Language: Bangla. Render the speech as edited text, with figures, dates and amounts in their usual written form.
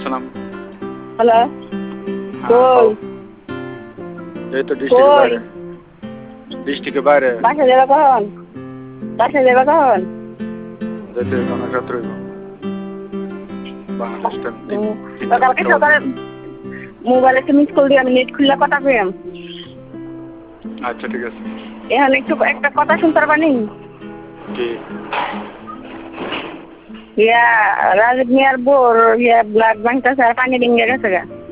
আসসালাম। হ্যালো, হ্যাঁ, কই কও। এই তো ডিস্ট্রিক্টের কই বাইরে। ডিস্ট্রিক্টের বাইরে। বাসা যাবা কখন? বাসা যাবা কখন? যেতে যেতে অনেক রাত হইব। বাংলাদেশ টাইম তো তিনটা কালকে 4টা বাজে। সকালে মোবাইলে একটা মিস কল দিয়ে আমি নেট খুললে কথা পেলাম। আচ্ছা ঠিক আছে। এখন একটু একটা কথা শুনতে পারবানি? কি? ইয়া রাজীব মিয়ার বোর ইয়া ব্লাড ব্যাংকটা স্যার পানি ডিঙ্গে গেছে গা।